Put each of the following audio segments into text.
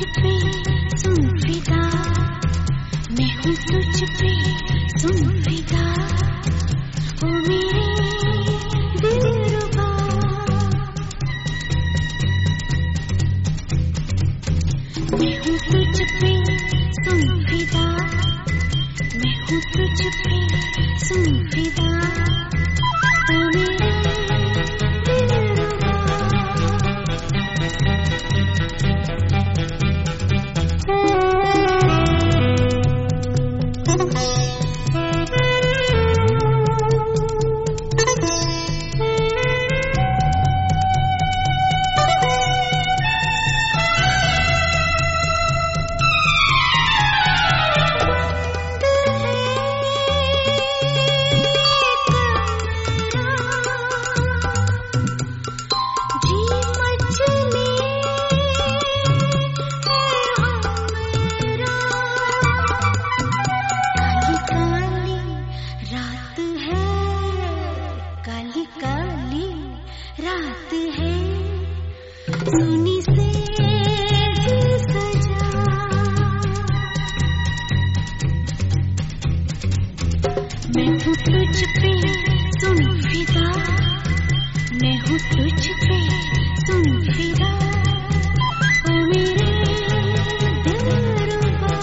पे सुन फिदा, मैं हूँ तुझ पे सुन फिदा, ओ मेरे दिलरुबा। मैं हूँ तुझ पे सुन फिदा, मैं हूँ तुझ पे सुन फिदा, ओ मेरे रात है, सोनी से सजा। मैं हूँ तुझ पे सुन फिदा, मैं हूँ तुझ पे सुन फिदा, ओ मेरे दिलरुबा।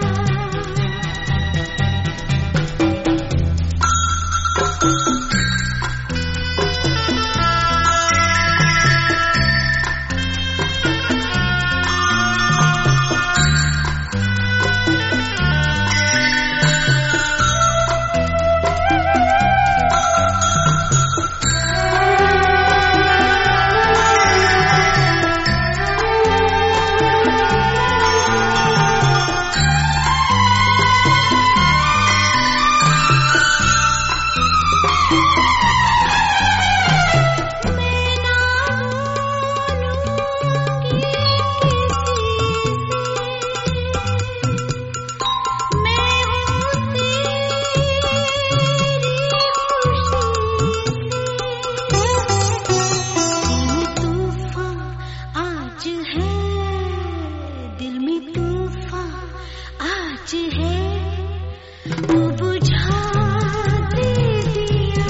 दिल में तूफान आज है, वो बुझा दे दिया।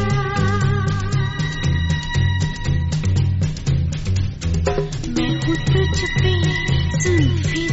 मैं हूँ तुझ पे सुन फिदा,